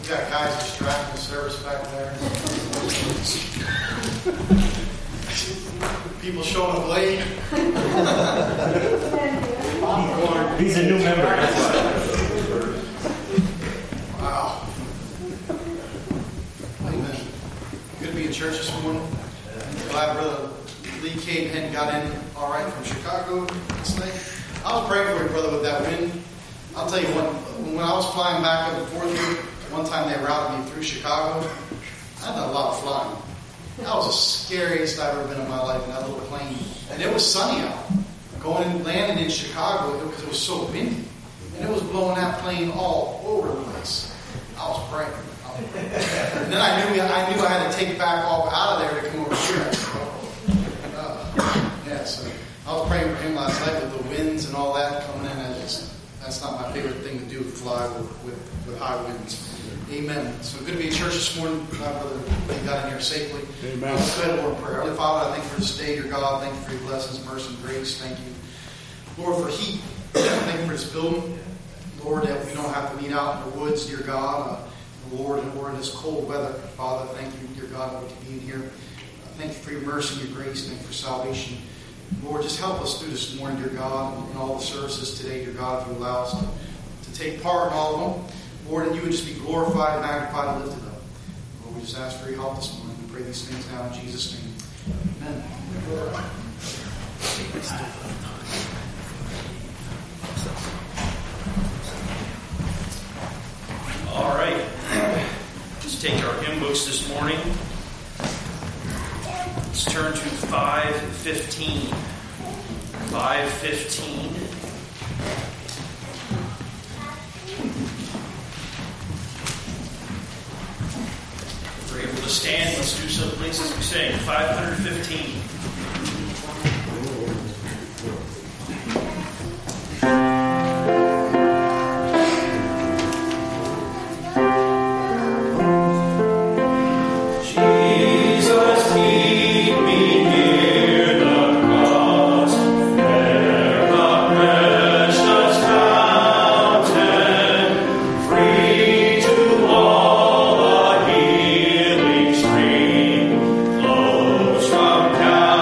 We got guys distracting the service back there. People showing up late. He's a new member. Wow. Amen. Good to be in church this morning. Glad Brother Lee Cavehead got in all right from Chicago last night. I was praying for you, brother, with that wind. I'll tell you what, when I was flying back up and forth here, one time they routed me through Chicago. I've done a lot of flying. That was the scariest I've ever been in my life in that little plane. And it was sunny out. Going and landing in Chicago because it was so windy. And it was blowing that plane all over the place. I was praying. And then I knew I had to take back off out of there to come over here. So I was praying for him last night with the winds and all that coming in. That's not my favorite thing to do, fly with high winds. Amen. So good to be in church this morning. Glad Brother Lee got in here safely. Amen. Let's go ahead and Lord prayer. Heavenly Father, I thank you for this day, dear God. Thank you for your blessings, mercy, and grace. Thank you, Lord, for heat. Thank you for this building. Lord, that we don't have to meet out in the woods, dear God. Lord, and in this cold weather. Father, thank you, dear God, for being here. Thank you for your mercy and your grace. Thank you for salvation. Lord, just help us through this morning, dear God, in all the services today, dear God, if you allow us to take part in all of them. Lord, and you would just be glorified, magnified, and lifted up. Lord, we just ask for your help this morning. We pray these things now in Jesus' name. Amen. All right. Let's take our hymn books this morning. Let's turn to 515. 515. If we're able to stand, let's do so, please, as we sing. 515. From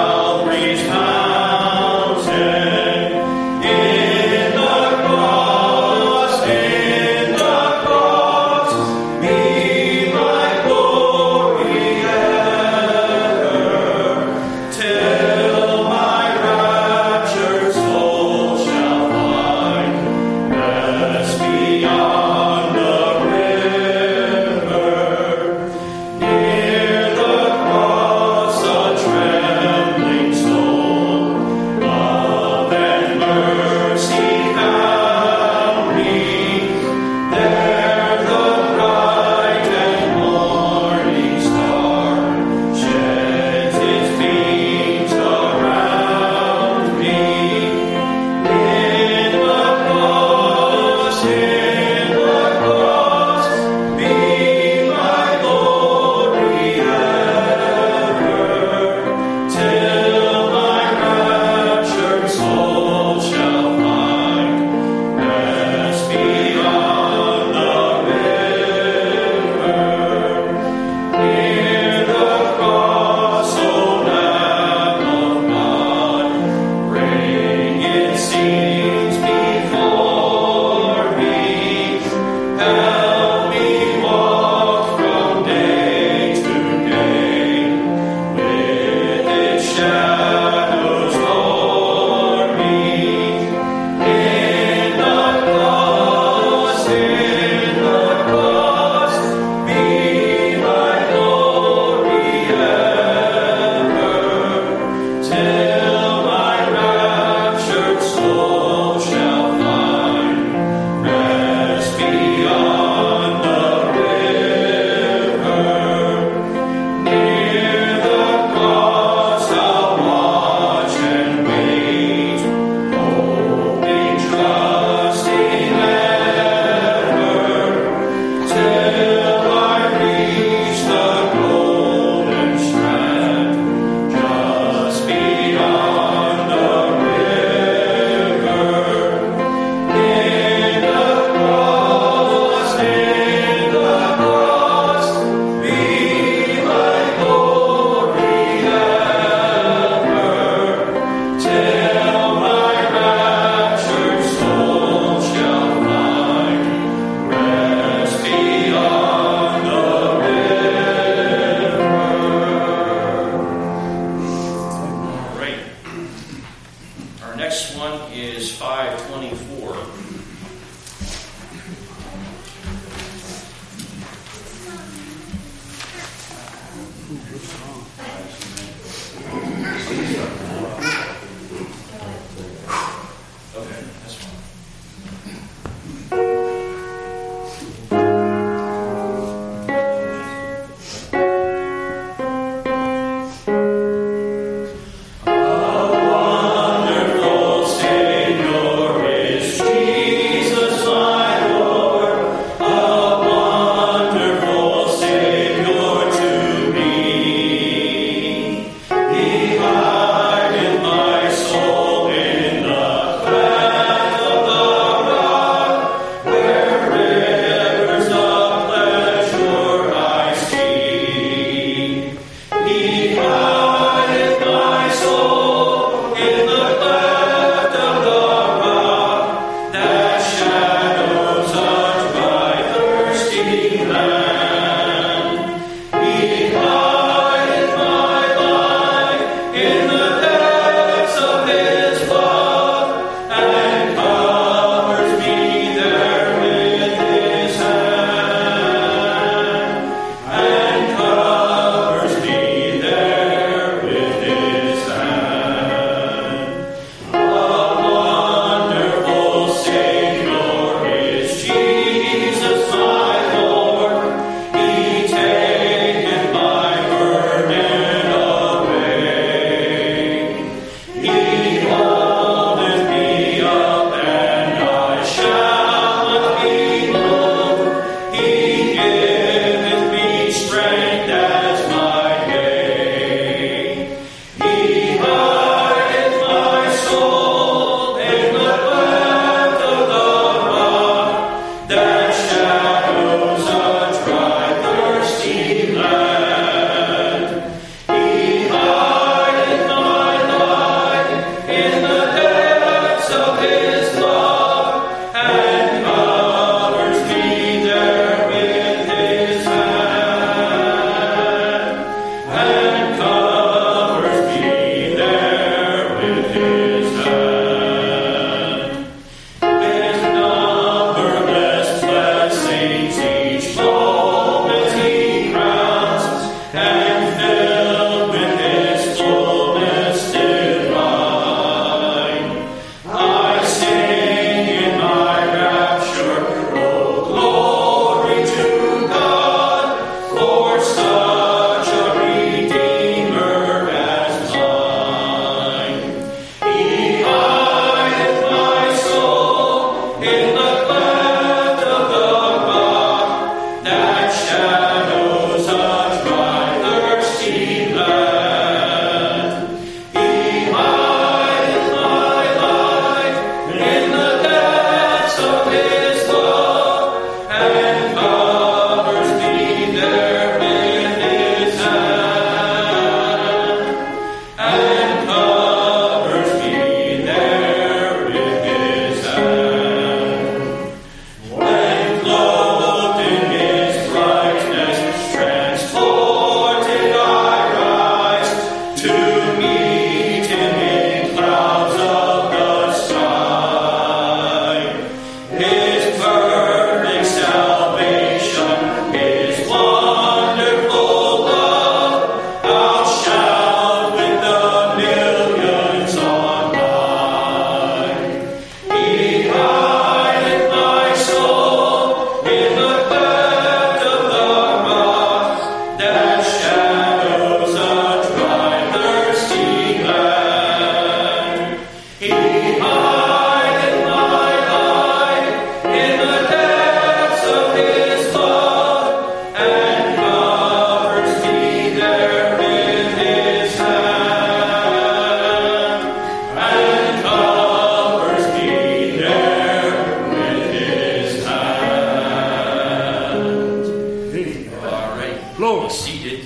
Be seated.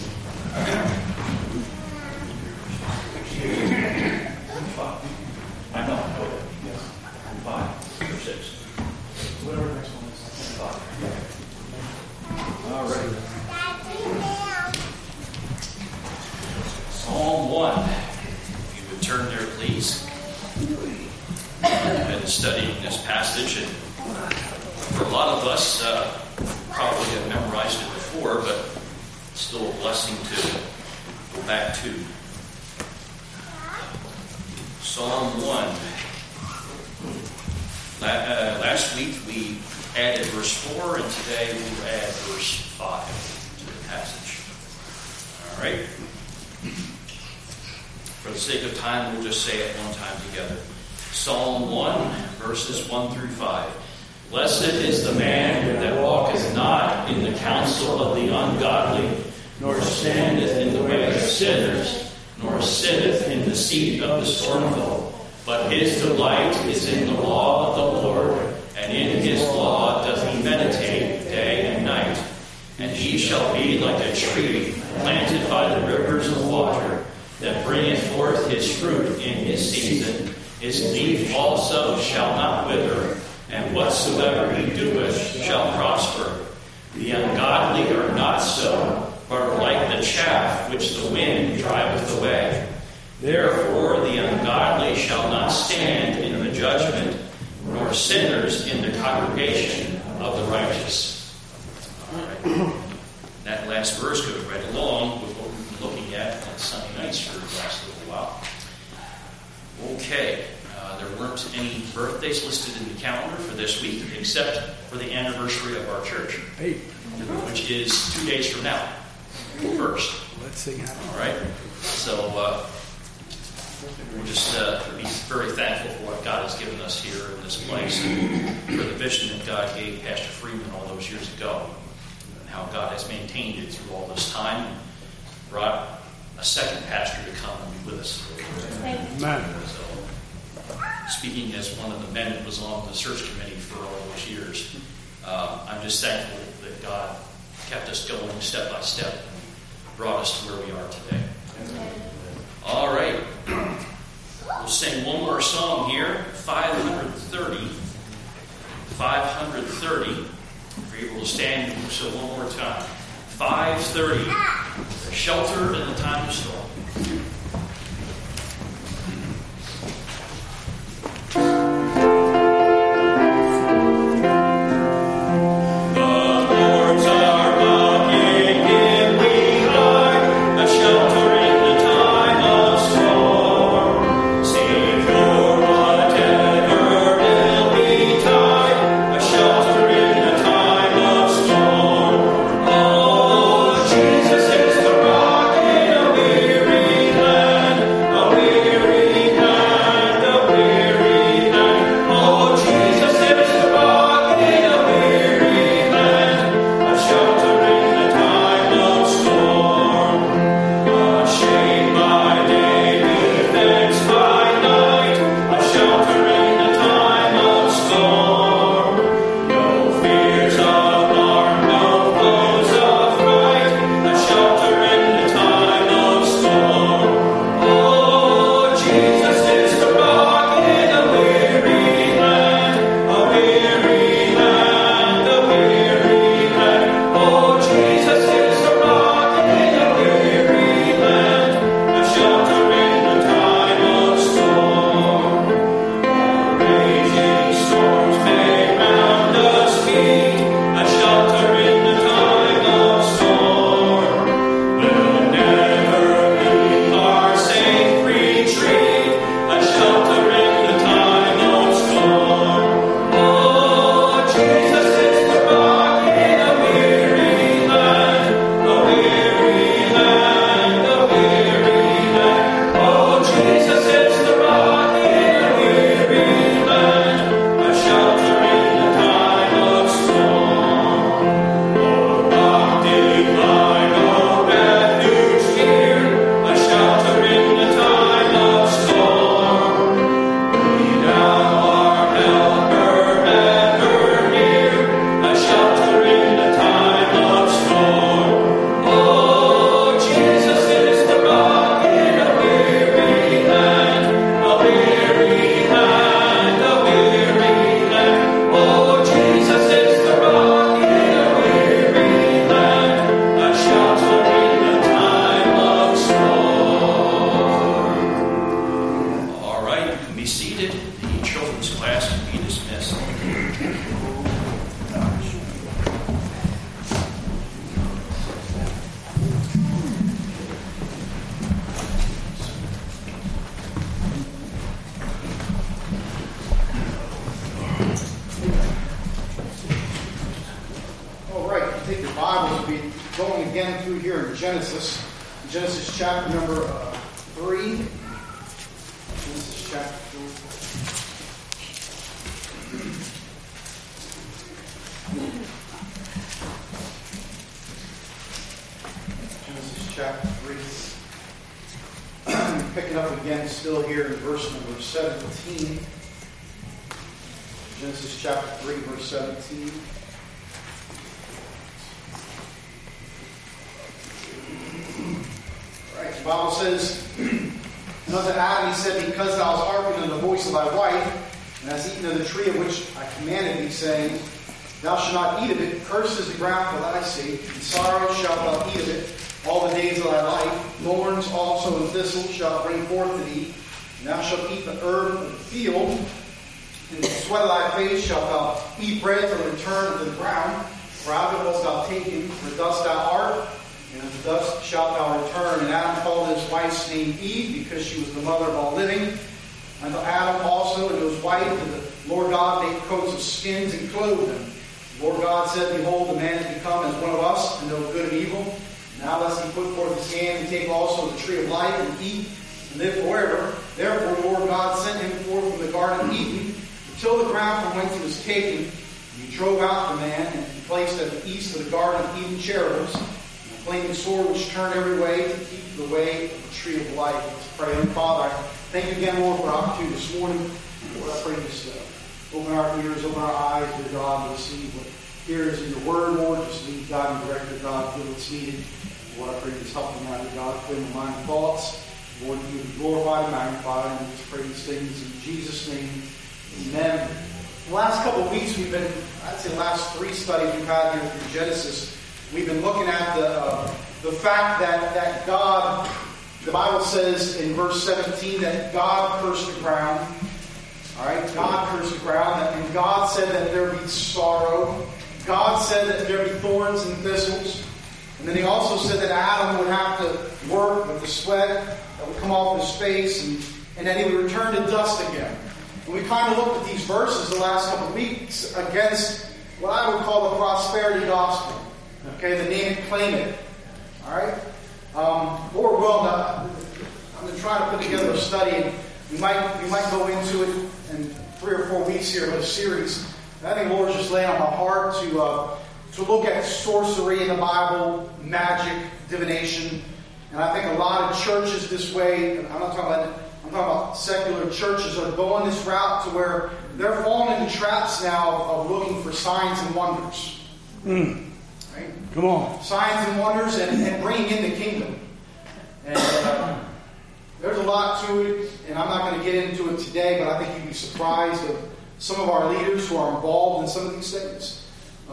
I know. 5 or 6. Whatever the next one is. 5. All right. Psalm 1. If you would turn there, please. I've been studying this passage, and for a lot of us, probably have memorized it before, but it's still a blessing to go back to. Psalm 1. Last week we added verse 4, and today we will add verse 5 to the passage. All right? For the sake of time, we'll just say it one time together. Psalm 1, verses 1 through 5. Blessed is the man that walketh not in the counsel of the ungodly, nor standeth in the way of sinners, nor sitteth in the seat of the scornful. But his delight is in the law of the Lord, and in his law doth he meditate day and night. And he shall be like a tree planted by the rivers of water, that bringeth forth his fruit in his season. His leaf also shall not wither, and whatsoever he doeth shall prosper. The ungodly are not so, but are like the chaff which the wind driveth away. Therefore the ungodly shall not stand in the judgment, nor sinners in the congregation of the righteous. All right. That last verse goes right along with what we've been looking at on Sunday nights for the last little while. Okay, there weren't any birthdays listed in the calendar for this week, except for the anniversary of our church, which is 2 days from now, first. Let's sing happy. All right, so we'll just be very thankful for what God has given us here in this place, and for the vision that God gave Pastor Freeman all those years ago, and how God has maintained it through all this time, and brought a second pastor to come and be with us. Amen. So, speaking as one of the men that was on the search committee for all those years, I'm just thankful that God kept us going step by step and brought us to where we are today. All right. We'll sing one more song here, 530. 530. If you're able to stand and do so one more time. 530. A shelter in the time of storm. Jesus is the rock in a weary take your Bibles, we'll be going again through here in Genesis. Genesis chapter number 3. Genesis chapter 3. Genesis chapter 3. Picking up again still here in verse number 17. Genesis chapter 3, verse 17. Right, the Bible says, and unto Adam he said, because thou hast hearkened unto the voice of thy wife, and hast eaten of the tree of which I commanded thee, saying, thou shalt not eat of it, cursed is the ground for thy sake, and sorrow shalt thou eat of it all the days of thy life. Thorns also and thistles shalt bring forth to thee, and thou shalt eat the herb of the field. In the sweat of thy face shalt thou eat bread till return unto the ground, for out of it wast thou taken, for dust thou art, and unto dust shalt thou return. And Adam called his wife's name Eve, because she was the mother of all living. Unto Adam also and to his wife did the Lord God make coats of skins and clothed them. The Lord God said, behold, the man is become as one of us, and know good and evil. Now lest he put forth his hand and take also the tree of life and eat and live forever. Therefore the Lord God sent him forth from the garden of Eden, to till the ground from whence he was taken. And he drove out the man, and he placed at the east of the garden of Eden cherubims, and a flaming sword which turned every way to keep the way of the tree of life. Let's pray. Heavenly Father, I thank you again, Lord, for our opportunity this morning. Lord, I pray just open our ears, open our eyes, dear God, to see what here is in your word, Lord. Just lead, God, and direct, dear God, to what's needed. Lord, I pray just help me now, dear God, clear my mind and thoughts. Lord, you be glorified and magnified, and we just pray these things in Jesus' name. Amen. The last couple of weeks we've been, I'd say the last 3 studies we've had here through Genesis, we've been looking at the fact that God, the Bible says in verse 17 that God cursed the ground. All right, God cursed the ground, and God said that there be sorrow. God said that there be thorns and thistles. And then he also said that Adam would have to work with the sweat that would come off his face, and that he would return to dust again. And we kind of looked at these verses the last couple of weeks against what I would call the prosperity gospel. Okay, the name it, claim it. All right? Lord willing, I'm going to try to put together a study, and we might go into it in 3 or 4 weeks here of a series. And I think Lord's just laying on my heart to look at sorcery in the Bible, magic, divination. And I think a lot of churches this way, I'm talking about secular churches, are going this route to where they're falling into traps now of looking for signs and wonders. Right? Come on. Signs and wonders and bringing in the kingdom. And there's a lot to it, and I'm not going to get into it today, but I think you'd be surprised of some of our leaders who are involved in some of these things.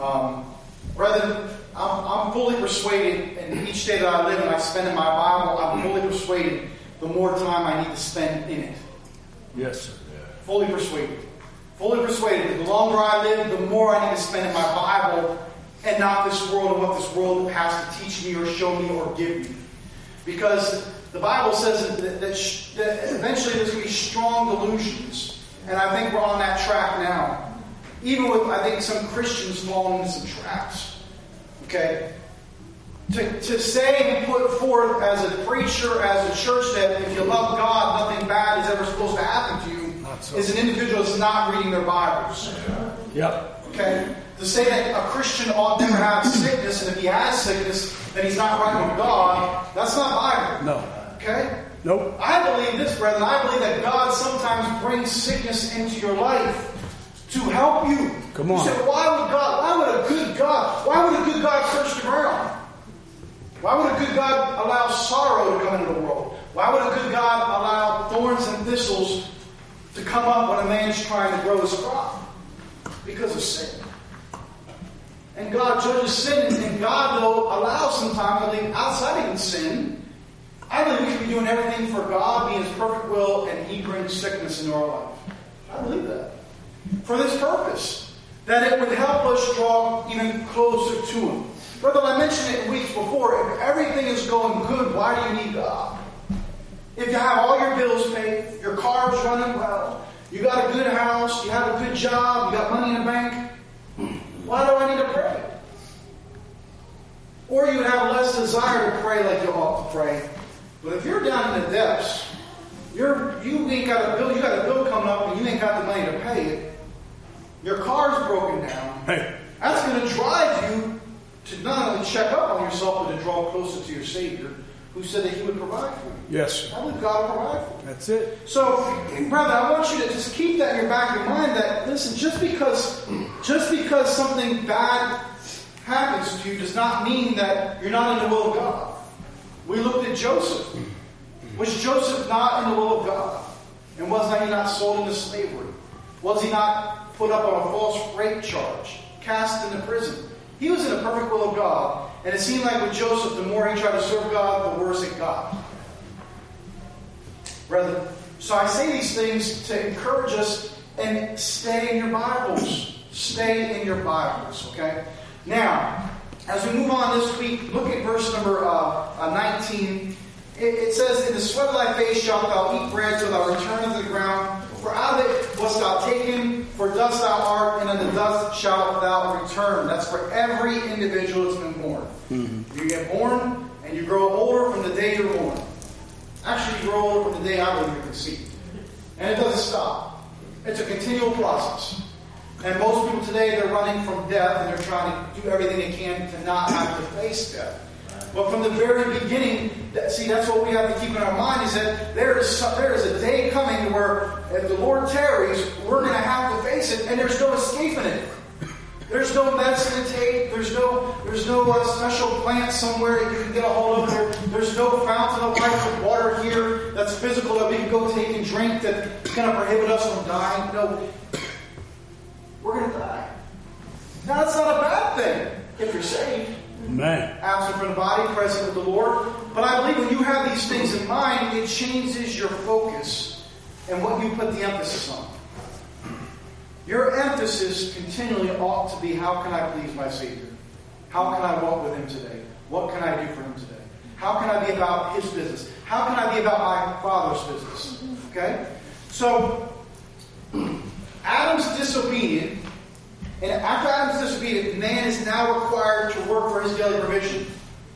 Brethren, I'm fully persuaded, and each day that I live and I spend in my Bible, I'm fully persuaded the more time I need to spend in it. Yes, sir. Fully persuaded. Fully persuaded that the longer I live, the more I need to spend in my Bible and not this world and what this world has to teach me or show me or give me. Because the Bible says that eventually there's going to be strong delusions. And I think we're on that track now. Even with, I think, some Christians falling into some traps. Okay? To say and put forth as a preacher, as a church, that if you love God, nothing bad is ever supposed to happen to you, is an individual that's not reading their Bibles. Yep. Okay? To say that a Christian ought never have sickness, and if he has sickness, then he's not right with God, that's not Bible. No. Okay? Nope. I believe this, brethren. I believe that God sometimes brings sickness into your life to help you. Come on. You say, why would a good God curse the ground? Why would a good God allow sorrow to come into the world? Why would a good God allow thorns and thistles to come up when a man's trying to grow his crop? Because of sin. And God judges sin, and God, though, allows sometimes, I think, outside even sin, I believe we should be doing everything for God, being His perfect will, and He brings sickness into our life. I believe that. For this purpose, that it would help us draw even closer to Him. Brother, I mentioned it weeks before. If everything is going good, why do you need God? If you have all your bills paid, your car's running well, you got a good house, you have a good job, you got money in the bank, why do I need to pray? Or you would have less desire to pray like you ought to pray. But if you're down in the depths, you ain't got a bill. You got a bill coming up, and you ain't got the money to pay it. Your car's broken down. Hey. That's going to drive you to not only check up on yourself, but to draw closer to your Savior, who said that He would provide for you. Yes. I believe God will provide for you. That's it. So, brother, I want you to just keep that in your back of your mind. That listen, just because something bad happens to you does not mean that you're not in the will of God. We looked at Joseph. Was Joseph not in the will of God? And was he not sold into slavery? Was he not put up on a false rape charge? Cast into prison? He was in the perfect will of God. And it seemed like with Joseph, the more he tried to serve God, the worse it got. Brethren, so I say these things to encourage us and stay in your Bibles. Stay in your Bibles, okay? Now, as we move on this week, look at verse number 19. It says, "In the sweat of thy face shalt thou eat bread till thou return unto the ground. For out of it wast thou taken, for dust thou art, and unto dust shalt thou return." That's for every individual that's been born. Mm-hmm. You get born, and you grow older from the day you're born. Actually, you grow older from the day I was conceived. And it doesn't stop. It's a continual process. And most people today, they're running from death, and they're trying to do everything they can to not have to face death. But from the very beginning, that's what we have to keep in our mind, is that there is a day coming where, if the Lord tarries, we're going to have to face it, and there's no escaping it. There's no medicine to take. There's no special plant somewhere that you can get a hold of. There's no fountain of life with water here that's physical that we can go take and drink that's going to prohibit us from dying. No, we're going to die. Now, that's not a bad thing if you're saved. Amen. Absent from the body, present with the Lord. But I believe when you have these things in mind, it changes your focus and what you put the emphasis on. Your emphasis continually ought to be, how can I please my Savior? How can I walk with Him today? What can I do for Him today? How can I be about His business? How can I be about my Father's business? Okay? So, Adam's disobedient. And after Adam's disobedient, man is now required to work for his daily provision.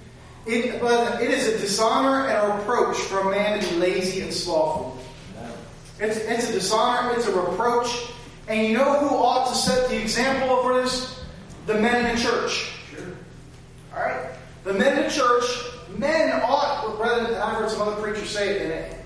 But it is a dishonor and a reproach for a man to be lazy and slothful. It's a dishonor, it's a reproach. And you know who ought to set the example for this? The men in the church. Sure. Alright? The men in the church, men ought, rather than I've heard some other preachers say it,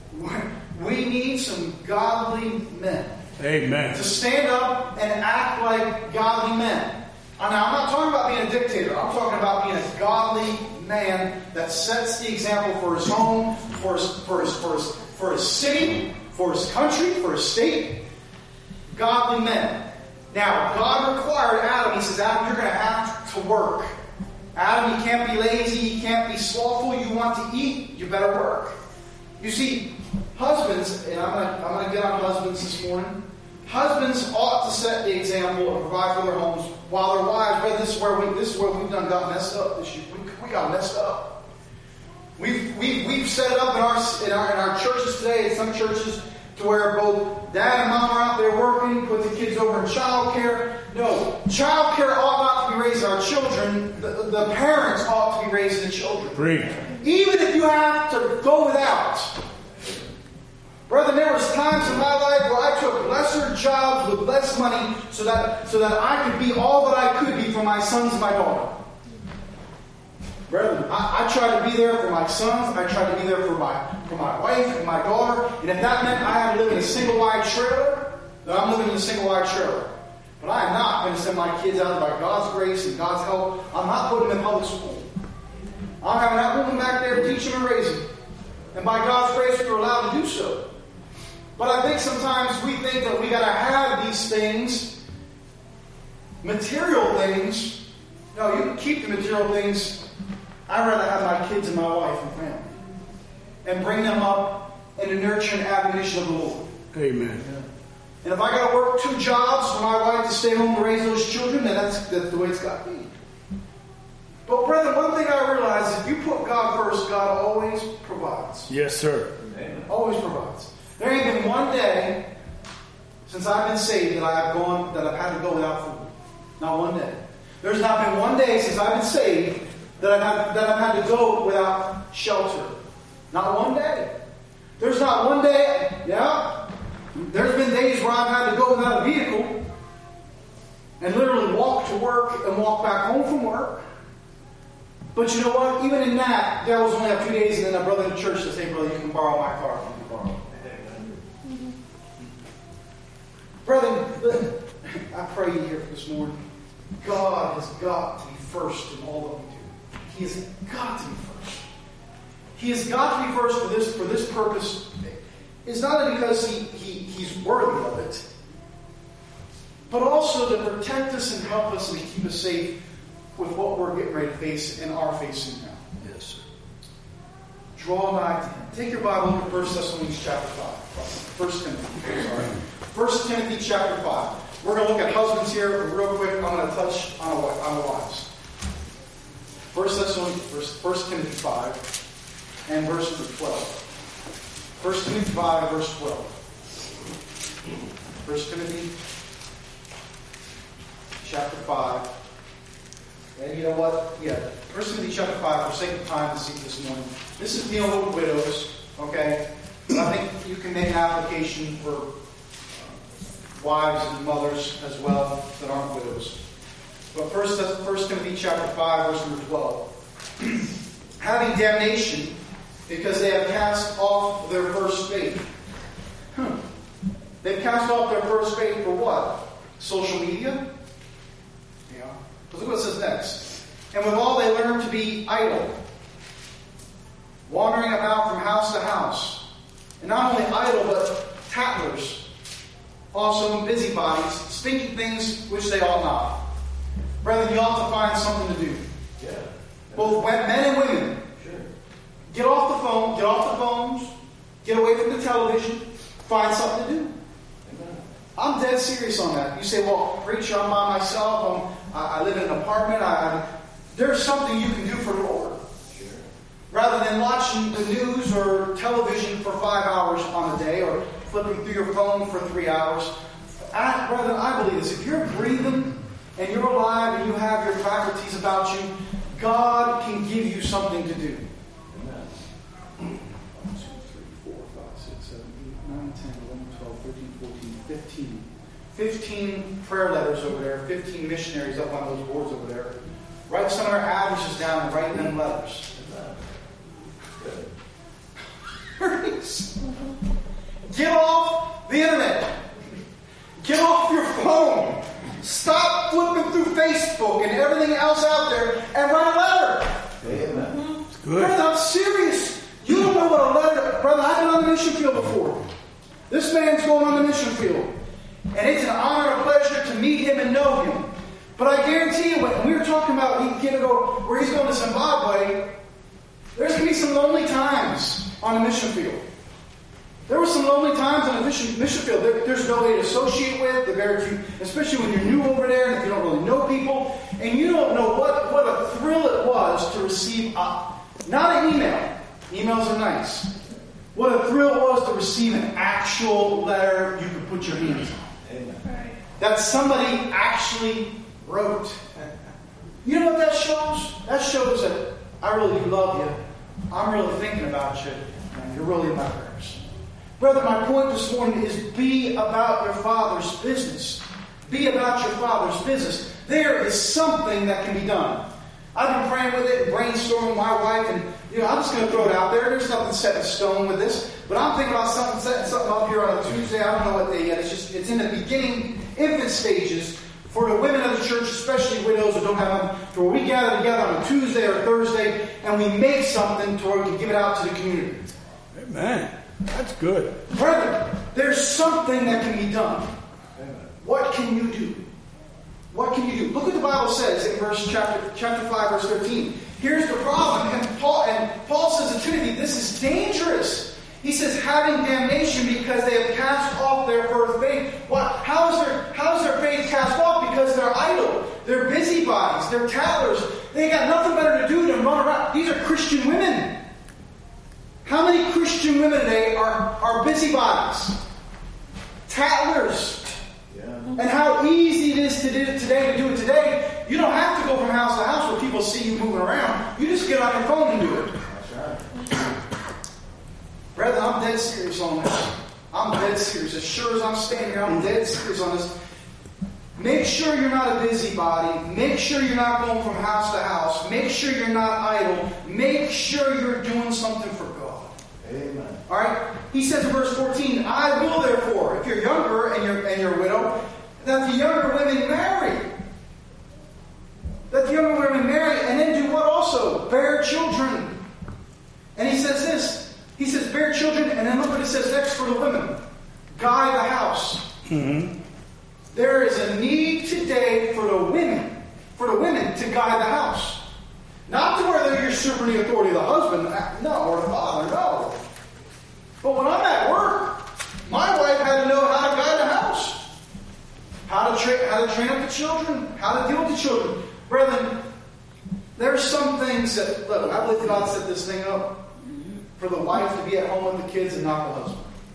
we need some godly men. Amen. To stand up and act like godly men. Now, I'm not talking about being a dictator. I'm talking about being a godly man that sets the example for his home, for his city, for his country, for his state. Godly men. Now, God required Adam. He says, Adam, you're going to have to work. Adam, you can't be lazy. You can't be slothful. You want to eat, you better work. You see, husbands, and I'm going to get on husbands this morning. Husbands ought to set the example and provide for their homes, while their wives. But this is where we've got messed up this year. We got messed up. We've set it up in our churches today. In some churches, to where both dad and mom are out there working, put the kids over in child care. No, child care ought not to be raising our children. The parents ought to be raising the children. Preach. Even if you have to go without. Brother, there was times in my life where I took lesser jobs with less money so that I could be all that I could be for my sons and my daughter. Brethren, I tried to be there for my sons. I tried to be there for my wife and my daughter. And if that meant I had to live in a single-wide trailer, then I'm living in a single-wide trailer. But I am not going to send my kids out by God's grace and God's help. I'm not putting them in public school. I'm having that woman back there to teach them and raise them. And by God's grace, we're allowed to do so. But I think sometimes we think that we got to have these things, material things. No, you can keep the material things. I'd rather have my kids and my wife and family. And bring them up in the nurture and admonition of the Lord. Amen. And if I got to work 2 jobs for my wife to stay home to raise those children, then that's the way it's got to be. But brethren, one thing I realize is if you put God first, God always provides. Yes, sir. Amen. Always provides. There ain't been one day since I've been saved that I've had to go without food. Not one day. There's not been one day since I've been saved that I've had to go without shelter. Not one day. There's not one day, there's been days where I've had to go without a vehicle and literally walk to work and walk back home from work. But you know what? Even in that was only a few days, and then a brother in the church says, "Hey, brother, you can borrow my car if you can borrow it." Brethren, I pray you here this morning. God has got to be first in all that we do. He has got to be first. He has got to be first for this purpose. It's not only because he's worthy of it, but also to protect us and help us and to keep us safe with what we're getting ready to face and are facing now. Yes, sir. Draw nigh to Him. Take your Bible and look at 1 Thessalonians chapter 5. 1 Timothy. Sorry. 1 Timothy chapter 5. We're going to look at husbands here real quick. I'm going to touch on wives. 1 Timothy 5 and verse 12. 1 Timothy 5 verse 12. 1 Timothy chapter 5. And you know what? Yeah. 1 Timothy chapter 5, for sake of time this morning. This is dealing with widows, okay? But I think you can make an application for wives and mothers as well that aren't widows. But 1 Timothy chapter 5, verse number 12. Having damnation because they have cast off their first faith. They've cast off their first faith for what? Social media? Because look what it says next. And withal they learn to be idle, wandering about from house to house. And not only idle, but tattlers, also busybodies, speaking things which they ought not. Brethren, you ought to find something to do. Yeah. Both men and women. Sure. Get off the phone, get off the phones, get away from the television, find something to do. Amen. I'm dead serious on that. You say, well, preacher, I'm by myself. I live in an apartment. There's something you can do for the Lord. Sure. Rather than watching the news or television for 5 hours on a day or flipping through your phone for 3 hours. Brethren, I believe this. If you're breathing and you're alive and you have your faculties about you, God can give you something to do. Amen. 1, 2, 3, 4, 5, 6, 7, 8, 9, 10, 11, 12, 13, 14, 15. 15 prayer letters over there, 15 missionaries up on those boards over there. Write some of our addresses down and write them letters. Get off the internet. Get off your phone. Stop flipping through Facebook and everything else out there and write a letter. Amen. It's good. Brother, I'm serious. You don't know what a letter... Brother, I've been on the mission field before. This man's going on the mission field. And it's an honor and a pleasure to meet him and know him. But I guarantee you, when we were talking about where he's going to Zimbabwe, there's going to be some lonely times on the mission field. There were some lonely times on the mission field. There's nobody to associate with. They're very few, especially when you're new over there and if you don't really know people. And you don't know what a thrill it was to receive, not an email. Emails are nice. What a thrill it was to receive an actual letter you could put your hands on. Amen. That somebody actually wrote. You know what that shows? That shows that I really do love you. I'm really thinking about you. And you're really in my prayers. Brother, my point this morning is be about your Father's business. Be about your Father's business. There is something that can be done. I've been praying with it, brainstorming with my wife, and I'm just going to throw it out there. There's nothing set in stone with this. But I'm thinking about setting something up here on a Tuesday. I don't know what day yet. It's in the beginning, infant stages for the women of the church, especially widows who don't have them, to where we gather together on a Tuesday or Thursday and we make something to where we can give it out to the community. Amen. That's good. Brethren, there's something that can be done. Amen. What can you do? What can you do? Look what the Bible says in chapter 5, verse 13. Here's the problem. And Paul says to Timothy, this is dangerous. He says, having damnation because they have cast off their first faith. What? How is their faith cast off? Because they're idle. They're busybodies. They're tattlers. They got nothing better to do than run around. These are Christian women. How many Christian women today are busybodies? Tattlers. Yeah. And how easy it is to do it today. You don't have to go from house to house where people see you moving around. You just get on your phone and do it. That's right. Brethren, I'm dead serious on this. I'm dead serious. As sure as I'm standing here, I'm dead serious on this. Make sure you're not a busybody. Make sure you're not going from house to house. Make sure you're not idle. Make sure you're doing something for God. Amen. All right? He says in verse 14, I will therefore, if you're younger and you're a widow, that the younger women marry. That the younger women marry and then do what also? Bear children. And he says this. He says bear children, and then look what it says next for the women. Guide the house. Mm-hmm. There is a need today for the women to guide the house. Not to where they're usurping the authority of the husband, no, or the father, no. But when I'm at work, my wife had to know how to guide the house. How to train up the children, how to deal with the children. Brethren, there's some things that, look, I believe God set this thing up for the wife to be at home with the kids and not the husband.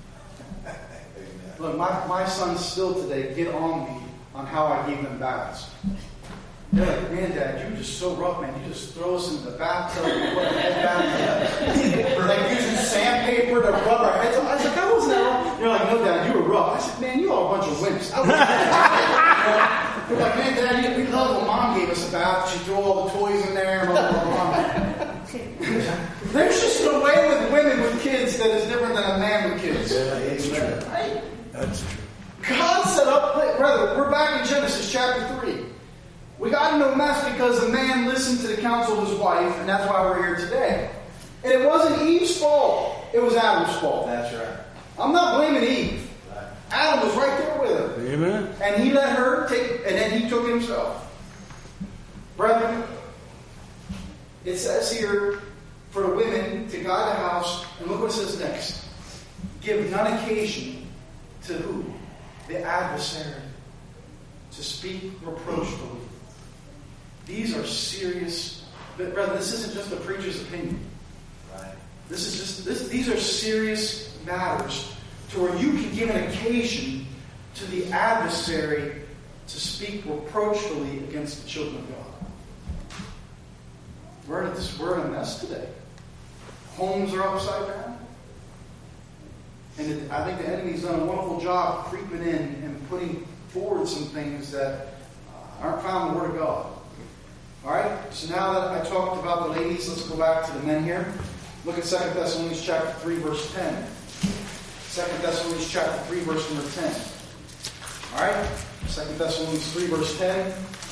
Look, my sons still today get on me on how I gave them baths. They're like, man, Dad, you were just so rough, man. You just throw us into the bathtub and put our head back. We're like using sandpaper to rub our heads. I was like, I wasn't that wrong. They're like, no, Dad, you were rough. I said, man, you are a bunch of wimps. They're like, man, Dad, we love when Mom gave us a bath. She'd throw all the toys in there. Blah, blah, blah. There's just a way with women with kids that is different than a man with kids. Amen. Right? That's true. God set up, brother, we're back in Genesis chapter 3. We got into a mess because the man listened to the counsel of his wife, and that's why we're here today. And it wasn't Eve's fault. It was Adam's fault. That's right. I'm not blaming Eve. Right. Adam was right there with her. Amen. And he let her take, and then he took it himself. Brethren, it says here for the women to guide the house, and look what it says next. Give none occasion to who? The adversary. To speak reproachfully. These are serious. But brother, this isn't just a preacher's opinion. Right. These are serious matters to where you can give an occasion to the adversary to speak reproachfully against the children of God. We're in a mess today. Homes are upside down. And I think the enemy's done a wonderful job creeping in and putting forward some things that aren't found in the Word of God. Alright, so now that I talked about the ladies, let's go back to the men here. Look at 2 Thessalonians chapter 3, verse 10. 2 Thessalonians chapter 3, verse number 10. Alright, 2 Thessalonians 3, verse 10.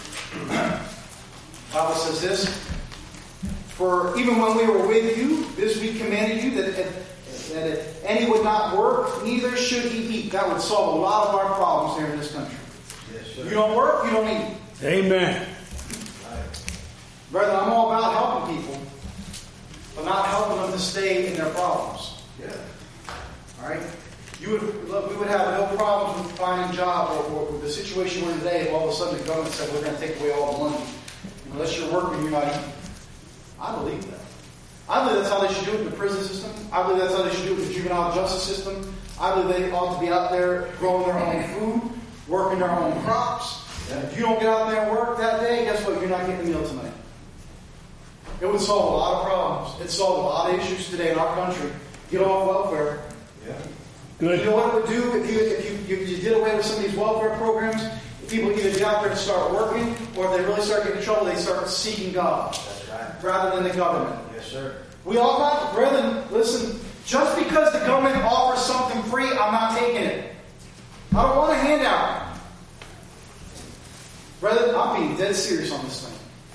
The Bible says this. For even when we were with you, this we commanded you, that if any would not work, neither should he eat. That would solve a lot of our problems here in this country. Yes, sir. You don't work, you don't eat. Amen. Brethren, I'm all about helping people, but not helping them to stay in their problems. Yeah. All right? We would have no problems with finding a job or the situation we're in today if all of a sudden the government said we're going to take away all the money. Unless you're working, you're not eating. I believe that. I believe that's how they should do it in the prison system. I believe that's how they should do it in the juvenile justice system. I believe they ought to be out there growing their own food, working their own crops. And if you don't get out there and work that day, guess what? You're not getting a meal tonight. It would solve a lot of problems. It'd solve a lot of issues today in our country. Get off welfare. Yeah. Good. You know what it would do if you did away with some of these welfare programs? People either get out there and start working, or if they really start getting in trouble, they start seeking God. That's right. Rather than the government. Yes, sir. We all got, brethren, listen, just because the government offers something free, I'm not taking it. I don't want a handout. Brethren, I'm being dead serious on this thing.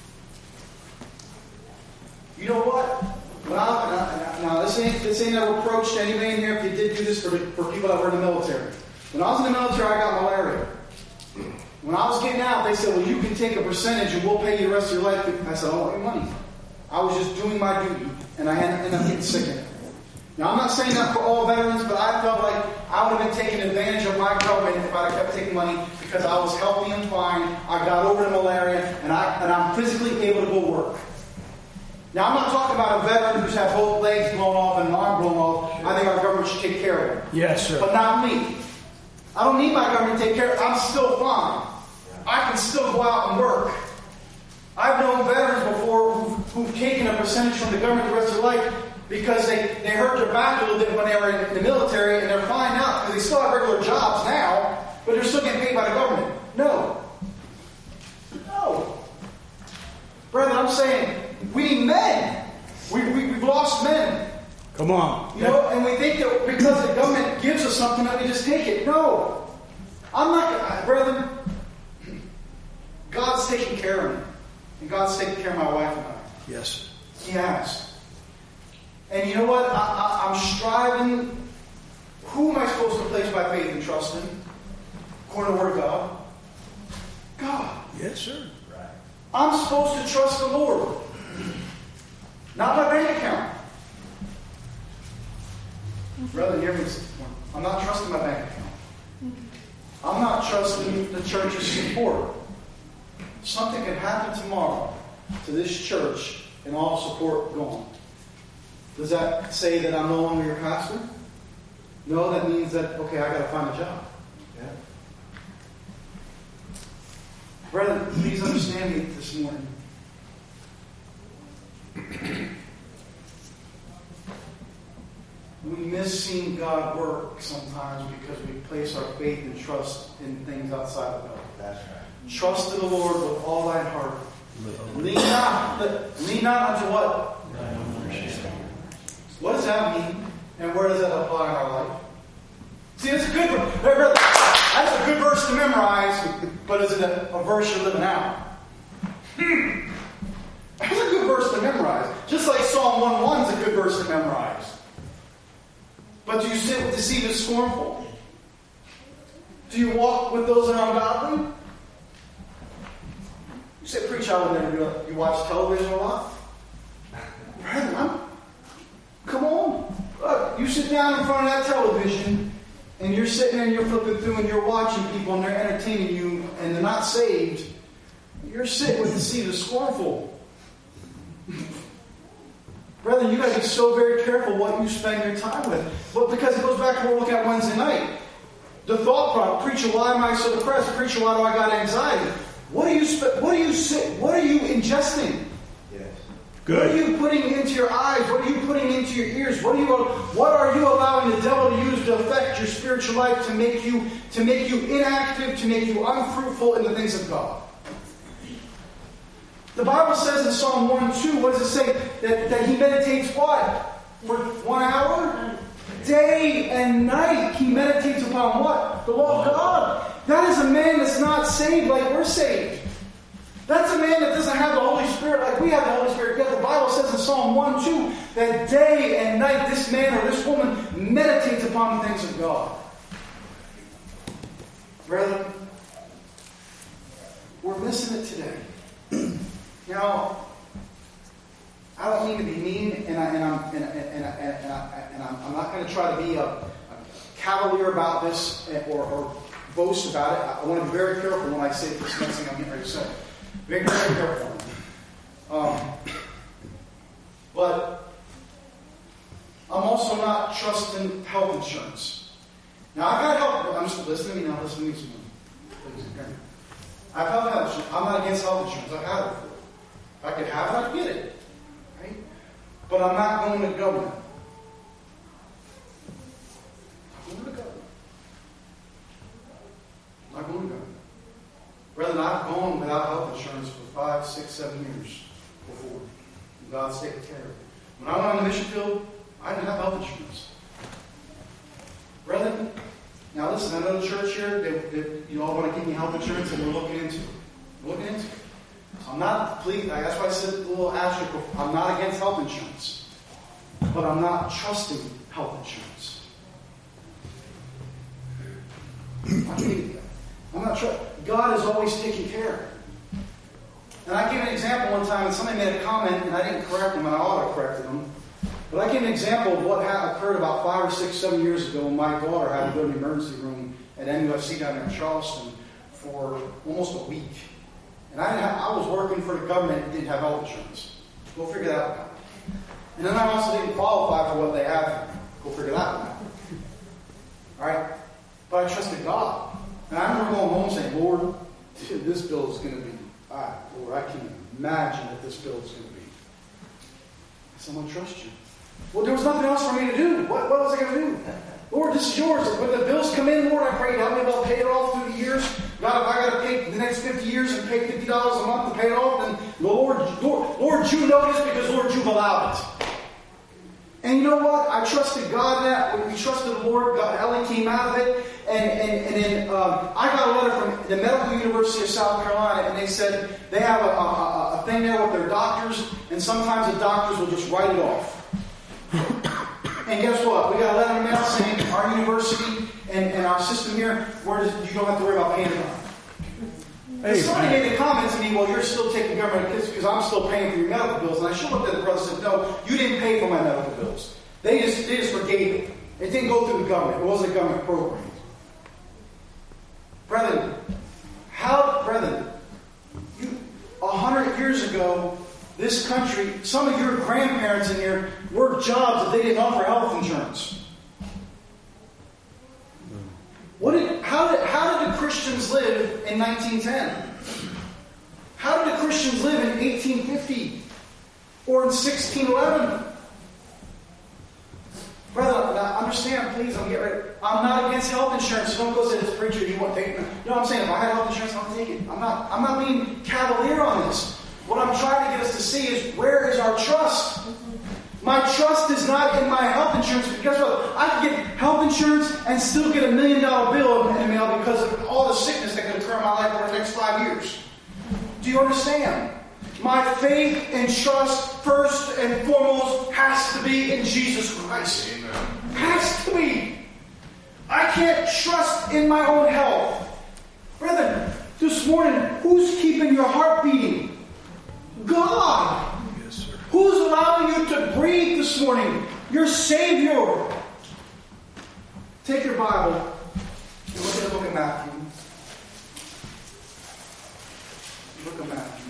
You know what? Now, this ain't a reproach to anybody in here if you did do this for people that were in the military. When I was in the military, I got malaria. When I was getting out, they said, well, you can take a percentage and we'll pay you the rest of your life. I said, I don't want your money. I was just doing my duty, and I ended up getting sick of it. Now, I'm not saying that for all veterans, but I felt like I would have been taking advantage of my government if I kept taking money because I was healthy and fine. I got over the malaria, and I'm physically able to go work. Now, I'm not talking about a veteran who's had both legs blown off and an arm blown off. I think our government should take care of him. Yes, sir. But not me. I don't need my government to take care of it. I'm still fine. I can still go out and work. I've known veterans before who've taken a percentage from the government the rest of their life because they hurt their back a little bit when they were in the military, and they're fine now because they still have regular jobs now, but they're still getting paid by the government. No. Brethren, I'm saying we need men. We've lost men. Come on. You know, and we think that because the government gives us something that we just take it. No. I'm not, brethren, God's taking care of me. And God's taking care of my wife and I. Yes. He has. And you know what? I'm striving. Who am I supposed to place my faith and trust in? According to the Word of God? God. Yes, sir. I'm supposed to trust the Lord. Not my bank account. Brother, hear me. I'm not trusting my bank account. I'm not trusting the church's support. Something could happen tomorrow to this church and all support gone. Does that say that I'm no longer your pastor? No, that means that, okay, I got to find a job. Yeah. Brethren, please understand me this morning. We miss seeing God work sometimes because we place our faith and trust in things outside of God. That's right. Trust in the Lord with all thine heart. Lean not unto what? What does that mean? And where does that apply in our life? See, it's a good verse. That's a good verse to memorize, but is it a verse you're living out? That's a good verse to memorize. Just like Psalm 1:1 is a good verse to memorize. But do you sit with deceit and scornful? Do you walk with those that are ungodly? You say, preach, I would never do it. You watch television a lot? Brethren, come on. Look, you sit down in front of that television, and you're sitting there and you're flipping through and you're watching people and they're entertaining you and they're not saved. You're sitting with deceit and scornful. Brethren, you got to be so very careful what you spend your time with. But because it goes back to what we're looking at Wednesday night. The thought problem, preacher, why am I so depressed? Preacher, why do I got anxiety? What are you ingesting? Yes. Good. What are you putting into your eyes? What are you putting into your ears? What are you allowing the devil to use to affect your spiritual life, to make you inactive, to make you unfruitful in the things of God? The Bible says in Psalm 1:2, what does it say? That he meditates what? For 1 hour? Day and night he meditates upon what? The law of God. That is a man that's not saved like we're saved. That's a man that doesn't have the Holy Spirit like we have the Holy Spirit. Yet the Bible says in Psalm 1:2 that day and night this man or this woman meditates upon the things of God. Brethren, we're missing it today. Now, I don't mean to be mean, and I'm not going to try to be a cavalier about this or boast about it. I want to be very careful when I say this next thing I'm getting ready to say. Very, very careful. But I'm also not trusting health insurance. Now, I've got health. I'm just listening to me now. Listen to me. I've had health insurance. I'm not against health insurance. I've had it before. If I could have it, I'd get it. Right? But I'm not going to government. I'm going to government. I'm not going to government. Brethren, I've gone without health insurance for 5, 6, 7 years before. And God's taken care of it. When I went on the mission field, I didn't have health insurance. Brethren, now listen, I know the church here, you all want to give me health insurance, and we're looking into it. We're looking into it. I'm not, please, that's why I said a little asterisk before. I'm not against health insurance. But I'm not trusting health insurance. I'm not sure. God is always taking care of it. And I gave an example one time, and somebody made a comment, and I didn't correct them, and I ought to have corrected them. But I gave an example of what occurred about 5 or 6, 7 years ago when my daughter had to go to the emergency room at MUFC down there in Charleston for almost a week. And I was working for the government and didn't have health insurance. Go figure that out. And then I also didn't qualify for what they have. Go figure that one out. Alright? But I trusted God. And I remember going home saying, Lord, this bill is going to be, Lord, I can't imagine that this bill is going to be. I said, I'm going to trust you. Well, there was nothing else for me to do. What was I going to do? Lord, this is yours. When the bills come in, Lord, I pray to help me able to pay it off through the years. God, if I got to pay the next 50 years and pay $50 a month to pay it off, then Lord, you know this because, Lord, you've allowed it. And you know what? I trusted God in that. When we trusted the Lord, God, Ellie came out of it. And then I got a letter from the Medical University of South Carolina, and they said they have a thing there with their doctors, and sometimes the doctors will just write it off. And guess what? We got a letter in the mail saying our university and our system here, you don't have to worry about paying it off. Hey, somebody made a comment to me, well, you're still taking government because I'm still paying for your medical bills. And I should have looked at the brother and said, no, you didn't pay for my medical bills. They just forgave it. It didn't go through the government. It wasn't a government program. Brethren, 100 years ago, this country, some of your grandparents in here worked jobs that they didn't offer health insurance. How did the Christians live in 1910? How did the Christians live in 1850 or in 1611? Brother, now understand, please, I'm not against health insurance. So don't go say this preacher, you want to take it. You know what I'm saying? If I had health insurance, I'll take it. I'm not being cavalier on this. What I'm trying to get us to see is, where is our trust? My trust is not in my health insurance. Because guess what? I could get health insurance and still get $1 million bill in the mail because of all the sickness that could occur in my life over the next 5 years. Do you understand? My faith and trust, first and foremost, has to be in Jesus Christ. Amen. Has to be. I can't trust in my own health. Brethren, this morning, who's keeping your heart beating? God. Yes, sir. Who's allowing you to breathe this morning? Your Savior. Take your Bible and look at the book of Matthew. Book of Matthew.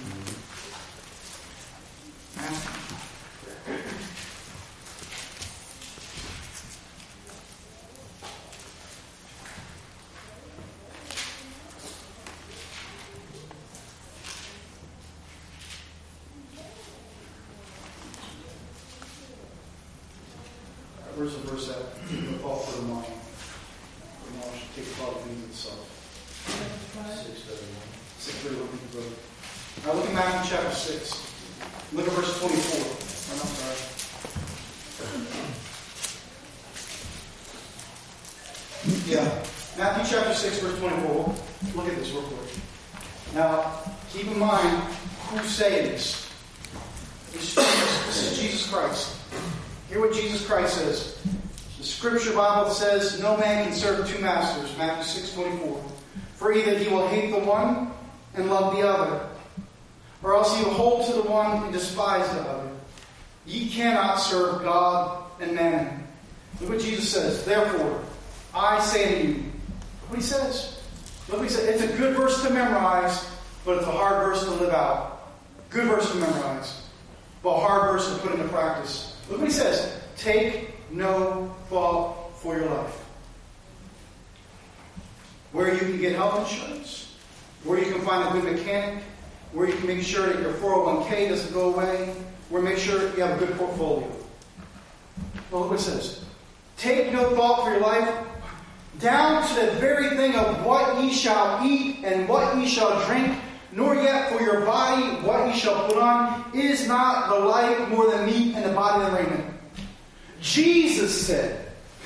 Where's the verse at? The call for the mind. The mind should take a lot of things itself. 6:31. Now look at Matthew chapter 6. Look at verse 24. Oh, I'm sorry. Yeah. Matthew chapter 6, verse 24. Look at this real quick. Now, keep in mind who's saying this. This is Jesus Christ. Hear what Jesus Christ says. The Scripture Bible says, no man can serve two masters. Matthew 6:24. For either he will hate the one and love the other, or else he will hold to the one and despise the other. Ye cannot serve God and mammon. Look what Jesus says. Therefore, I say to you. Look what he says. Look what he says. It's a good verse to memorize, but it's a hard verse to live out. Good verse to memorize, but a hard verse to put into practice. Look what he says. Take no thought for your life. Where you can get health insurance, where you can find a good mechanic, where you can make sure that your 401k doesn't go away, where make sure you have a good portfolio. Well, look what it says. Take no thought for your life, down to the very thing of what ye shall eat and what ye shall drink, nor yet for your body what ye shall put on. Is not the life more than meat and the body than raiment? Jesus said,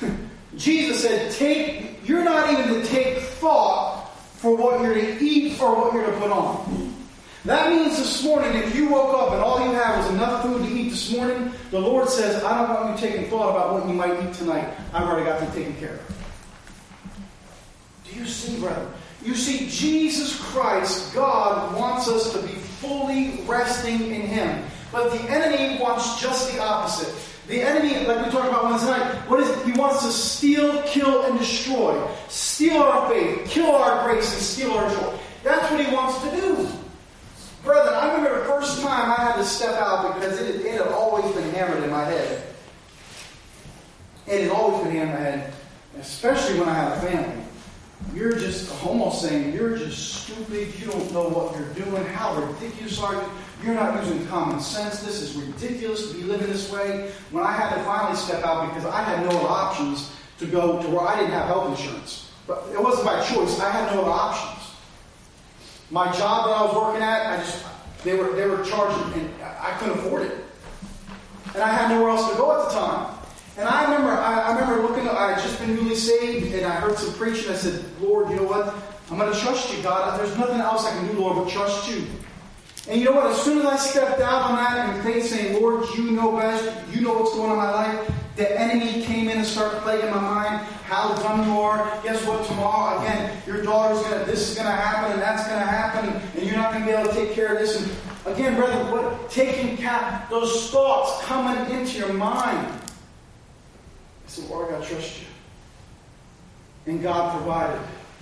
you're not even to take thought for what you're to eat or what you're to put on. That means this morning, if you woke up and all you have was enough food to eat this morning, the Lord says, I don't want you taking thought about what you might eat tonight. I've already got that taken care of. Do you see, brother? You see, Jesus Christ, God, wants us to be fully resting in Him. But the enemy wants just the opposite. The enemy, like we talked about Wednesday night, what is it? He wants to steal, kill, and destroy. Steal our faith, kill our grace, and steal our joy. That's what he wants to do. Brethren, I remember the first time I had to step out because it had always been hammered in my head. It had always been hammered in my head, especially when I had a family. You're just almost saying, you're just stupid, you don't know what you're doing, how ridiculous are you? You're not using common sense. This is ridiculous to be living this way. When I had to finally step out because I had no other options to go to where I didn't have health insurance. But it wasn't by choice. I had no other options. My job that I was working at, they were charging, and I couldn't afford it. And I had nowhere else to go at the time. And I remember looking, I had just been newly saved, and I heard some preaching. I said, Lord, you know what? I'm going to trust you, God. There's nothing else I can do, Lord, but trust you. And you know what? As soon as I stepped out on that in faith, saying, Lord, you know best. You know what's going on in my life. The enemy came in and started plaguing my mind. How dumb you are. Guess what? Tomorrow, again, your this is going to happen, and that's going to happen, and you're not going to be able to take care of this. And again, brother, taking cap, those thoughts coming into your mind. I said, Lord, I got to trust you. And God provided.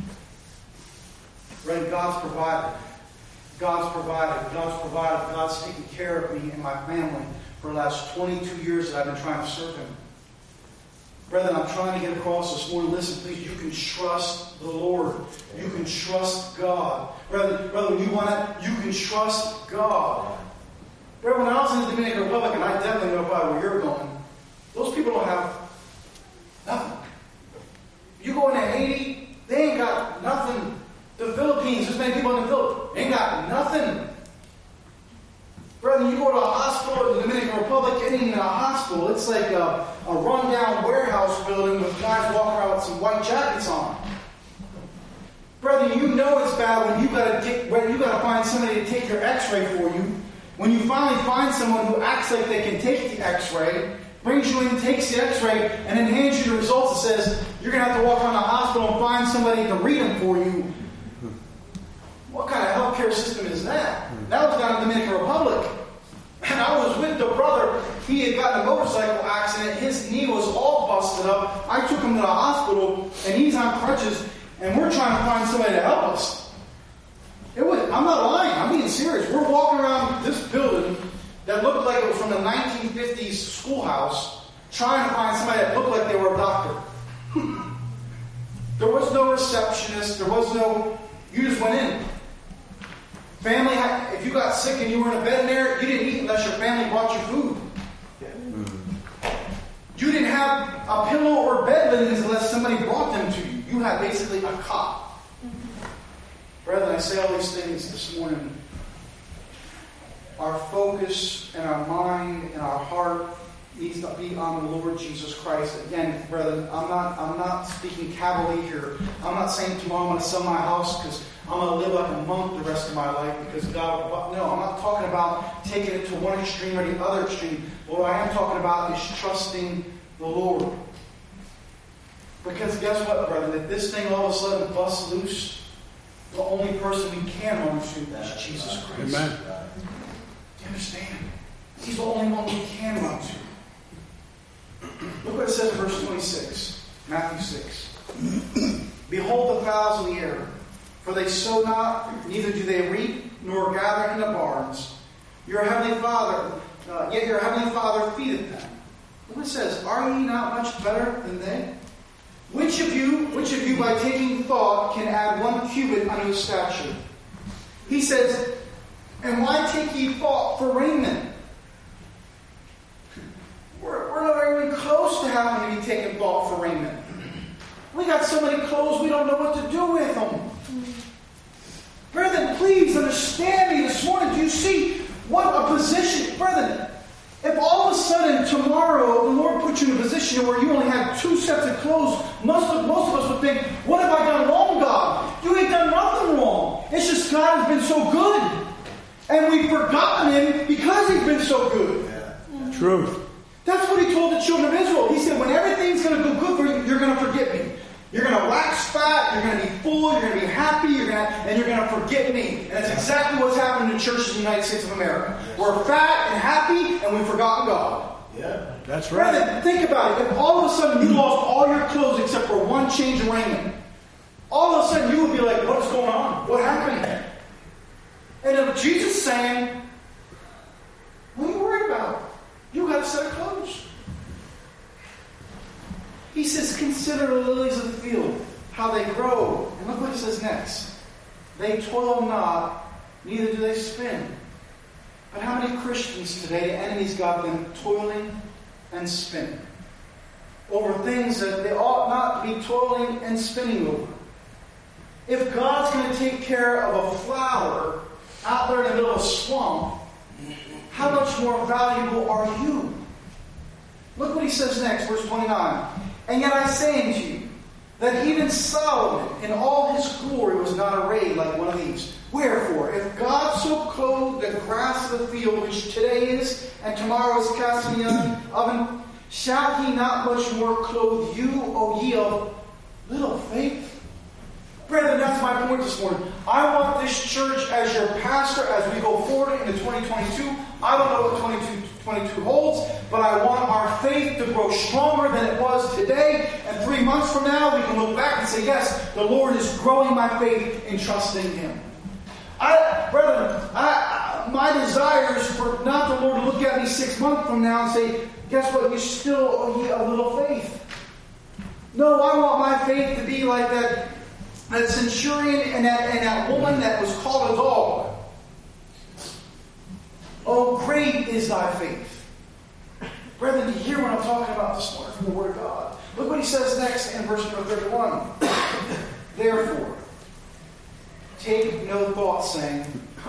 Right? God's provided. God's provided. God's provided. God's taken care of me and my family for the last 22 years that I've been trying to serve Him. Brethren, I'm trying to get across this morning. Listen, please, you can trust the Lord. You can trust God. Brother, when you want it, you can trust God. Brother, when I was in the Dominican Republic, and I definitely know probably where you're going, those people don't have nothing. You go into Haiti, they ain't got nothing. The Philippines, there's many people in the Philippines, they ain't got nothing. Brethren, you go to a hospital in the Dominican Republic, it ain't even a hospital. It's like a rundown warehouse building with guys walking around with some white jackets on. Brethren, you know it's bad when you got to find somebody to take your X-ray for you. When you finally find someone who acts like they can take the X-ray, brings you in, takes the X-ray, and then hands you the results and says, you're going to have to walk around the hospital and find somebody to read them for you. What kind of healthcare system is that? That was down in the Dominican Republic. And I was with the brother. He had gotten a motorcycle accident. His knee was all busted up. I took him to the hospital, and he's on crutches, and we're trying to find somebody to help us. I'm not lying. I'm being serious. We're walking around this building that looked like it was from the 1950s schoolhouse, trying to find somebody that looked like they were a doctor. There was no receptionist. There was no... You just went in. Family, if you got sick and you were in a bed in there, you didn't eat unless your family brought you food. You didn't have a pillow or bed linens unless somebody brought them to you. You had basically a cot. Brethren, I say all these things this morning. Our focus and our mind and our heart needs to be on the Lord Jesus Christ. Again, brethren, I'm not speaking cavalry here. I'm not saying tomorrow I'm going to sell my house because I'm going to live like a monk the rest of my life because God... No, I'm not talking about taking it to one extreme or the other extreme. What I am talking about is trusting the Lord. Because guess what, brethren? If this thing all of a sudden busts loose, the only person we can run to is Jesus Christ. Amen. Do you understand? He's the only one we can run to. Look what it says in verse 26, Matthew 6. Behold the fowls in the air, for they sow not, neither do they reap, nor gather in the barns. Your heavenly Father, yet your heavenly Father feedeth them. Look what it says, are ye not much better than they? Which of you, by taking thought, can add 1 cubit unto his stature? He says, and why take ye thought for raiment? We're not even close to having to be taking thought for raiment. We got so many clothes we don't know what to do with them. Brethren, please understand me this morning. Do you see what a position? Brethren, if all of a sudden tomorrow the Lord put you in a position where you only had 2 sets of clothes, most of us would think, what have I done wrong, God? You ain't done nothing wrong. It's just God has been so good. And we've forgotten Him because He's been so good. Yeah. Truth. That's what He told the children of Israel. He said, when everything's going to go good for you, you're going to forget me. You're going to wax fat, you're going to be full, you're going to be happy, and you're going to forget me. And that's exactly what's happening in churches in the United States of America. We're fat and happy, and we've forgotten God. Yeah, that's right. Brethren, think about it. If all of a sudden you lost all your clothes except for 1 change of raiment, all of a sudden you would be like, what is going on? What happened? And if Jesus is saying, what are you worried about? You got a set of clothes. He says, consider the lilies of the field, how they grow. And look what He says next. They toil not, neither do they spin. But how many Christians today, the enemy's got them toiling and spinning over things that they ought not to be toiling and spinning over? If God's going to take care of a flower out there in the middle of a swamp, how much more valuable are you? Look what he says next, verse 29. And yet I say unto you, that even Solomon in all his glory was not arrayed like one of these. Wherefore, if God so clothed the grass of the field, which today is, and tomorrow is cast in the oven, shall he not much more clothe you, O ye of little faith? Brethren, that's my point this morning. I want this church as your pastor as we go forward into 2022. I don't know what 2022 holds, but I want our faith to grow stronger than it was today. And 3 months from now, we can look back and say, yes, the Lord is growing my faith in trusting Him. Brethren, my desire is for not the Lord to look at me 6 months from now and say, guess what, you're still a little faith. No, I want my faith to be like that centurion and that woman that was called a dog. Oh, great is thy faith. Brethren, do you hear what I'm talking about this morning from the Word of God? Look what he says next in verse number 31. Therefore, take no thought, saying,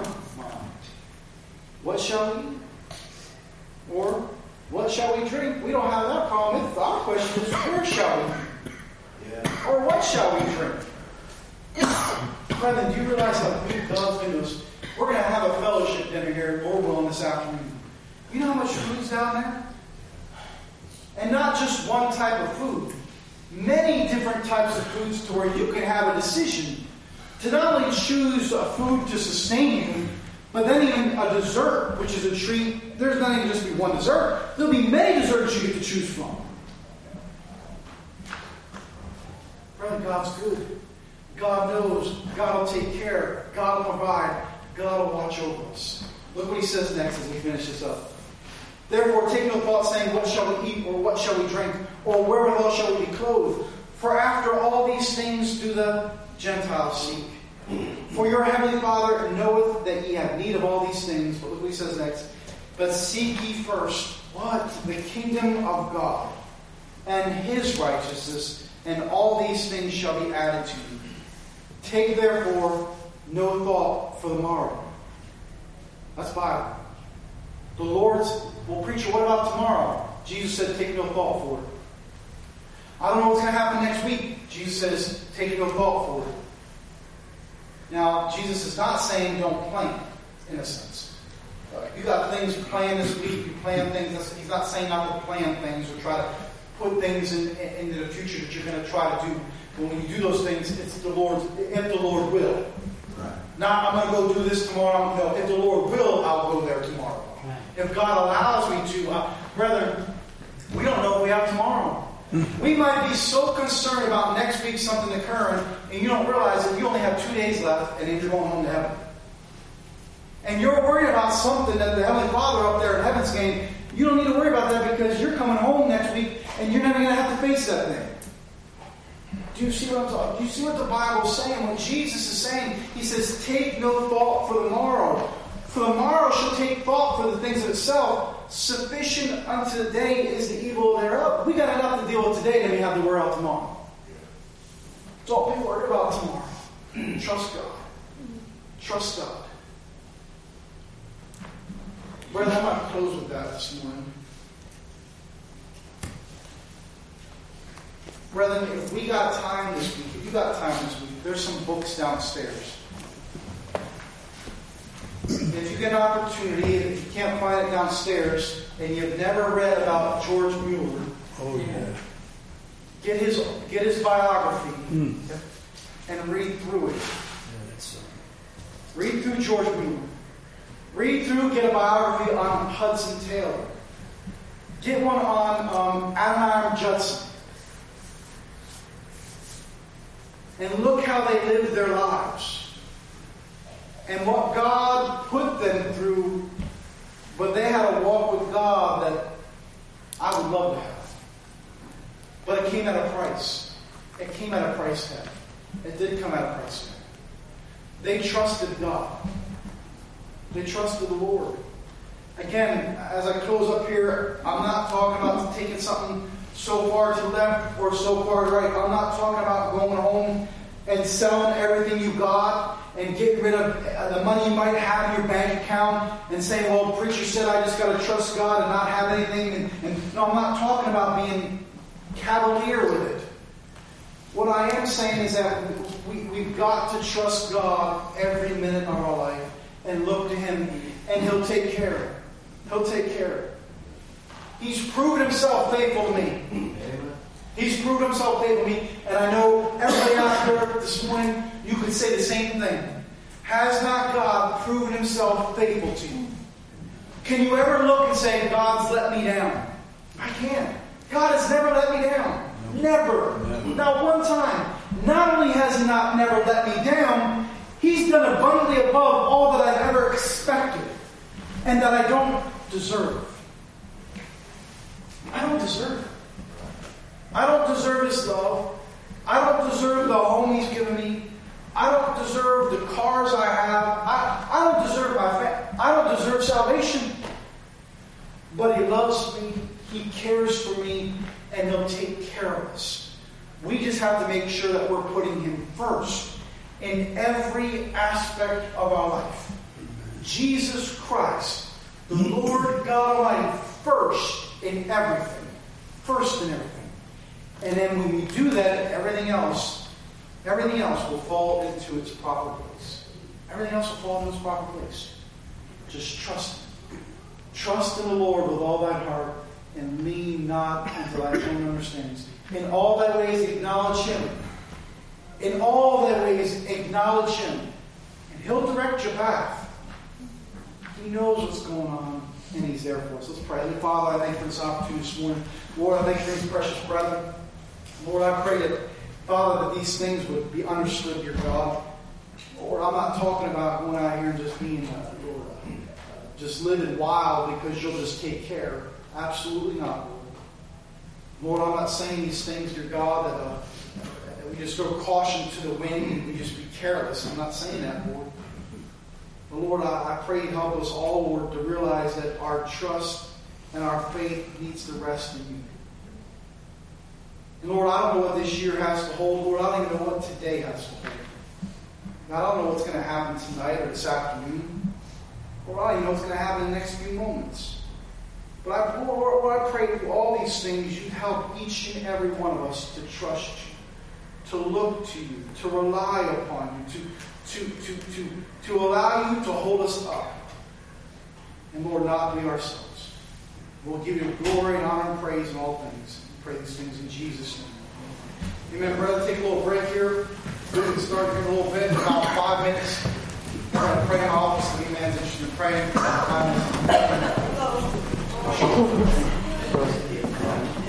what shall we eat? Or what shall we drink? We don't have that problem. Our question is, where shall we eat? Or what shall we drink? Brethren, do you realize how good God's been to us? We're going to have a fellowship dinner here at Lord willing this afternoon. You know how much food's down there? And not just one type of food. Many different types of foods to where you can have a decision to not only choose a food to sustain you, but then even a dessert, which is a treat. There's not even just be one dessert. There'll be many desserts you get to choose from. Brother, God's good. God knows. God will take care. God will provide. God will watch over us. Look what he says next as we finish this up. Therefore, take no thought, saying, what shall we eat, or what shall we drink, or wherewithal shall we be clothed? For after all these things do the Gentiles seek. For your heavenly Father knoweth that ye have need of all these things. But look what he says next. But seek ye first, what? The kingdom of God, and His righteousness, and all these things shall be added to you. Take therefore no thought for the morrow. That's Bible. The Lord's, well, preacher, what about tomorrow? Jesus said, take no thought for it. I don't know what's going to happen next week. Jesus says, take no thought for it. Now, Jesus is not saying don't plan, in a sense. You got things planned this week, you plan things. He's not saying not to plan things or try to put things into the future that you're going to try to do. But when you do those things, it's the Lord's, if the Lord will. Right. Not, I'm going to go do this tomorrow. No, if the Lord will, I'll go there tomorrow. Right. If God allows me to, brethren, we don't know what we have tomorrow. We might be so concerned about next week something occurring, and you don't realize that you only have 2 days left, and then you're going home to heaven. And you're worried about something that the Heavenly Father up there in heaven's saying, you don't need to worry about that because you're coming home next week, and you're never going to have to face that thing. Do you see what I'm talking? Do you see what the Bible is saying? What Jesus is saying, He says, take no thought for the morrow. For the morrow shall take thought for the things of itself. Sufficient unto the day is the evil thereof. We got enough to deal with today than we have to worry about tomorrow. Don't be worried about tomorrow. Trust God. Trust God. Brethren, I might close with that this morning. Brethren, if we got time this week, if you got time this week, there's some books downstairs. If you get an opportunity, if you can't find it downstairs, and you've never read about George Mueller, get his biography and read through it. Read through George Mueller. Read through, get a biography on Hudson Taylor. Get one on Adoniram Judson. And look how they lived their lives. And what God put them through, but they had a walk with God that I would love to have. But it came at a price. It came at a price tag. It did come at a price tag. They trusted God. They trusted the Lord. Again, as I close up here, I'm not talking about taking something so far to the left or so far to the right. I'm not talking about going home and selling everything you got and getting rid of the money you might have in your bank account and saying, well, preacher said I just got to trust God and not have anything. No, I'm not talking about being cavalier with it. What I am saying is that we've got to trust God every minute of our life and look to Him, and He'll take care of it. He'll take care of it. He's proven Himself faithful to me. Amen. He's proven Himself faithful to me, and I know everybody out there this morning, you could say the same thing. Has not God proven Himself faithful to you? Can you ever look and say, God's let me down? I can't. God has never let me down. Never. Not one time. Not only has He not never let me down, He's done abundantly above all that I've ever expected and that I don't deserve. I don't deserve it. I don't deserve His love. I don't deserve the home He's given me. I don't deserve the cars I have. I don't deserve my family. I don't deserve salvation. But He loves me. He cares for me. And He'll take care of us. We just have to make sure that we're putting Him first in every aspect of our life. Jesus Christ, the Lord God Almighty, first in everything. First in everything. And then when we do that, everything else will fall into its proper place. Everything else will fall into its proper place. Just trust Him. Trust in the Lord with all thy heart, and lean not unto thy own understandings. In all thy ways acknowledge Him. In all thy ways acknowledge Him. And He'll direct your path. He knows what's going on, and He's there for us. Let's pray. Father, I thank you for this opportunity this morning. Lord, I thank you for these precious brethren. Lord, I pray that, Father, that these things would be understood, dear God. Lord, I'm not talking about going out here and just being, just living wild because you'll just take care. Absolutely not, Lord. Lord, I'm not saying these things, dear God, that we just throw caution to the wind and we just be careless. I'm not saying that, Lord. But Lord, I pray you help us all, Lord, to realize that our trust and our faith needs to rest in you. And Lord, I don't know what this year has to hold. Lord, I don't even know what today has to hold. I don't know what's going to happen tonight or this afternoon. Lord, I don't even know what's going to happen in the next few moments. But Lord, I pray through all these things, you'd help each and every one of us to trust you, to look to you, to rely upon you, to allow you to hold us up. And Lord, not be ourselves. We'll give you glory and honor and praise in all things. We pray these things in Jesus' name. Amen, brother. Take a little break here. We're going to start here in a little bit, about 5 minutes. We're going to pray in my office. If any man's interested in praying, 5 minutes.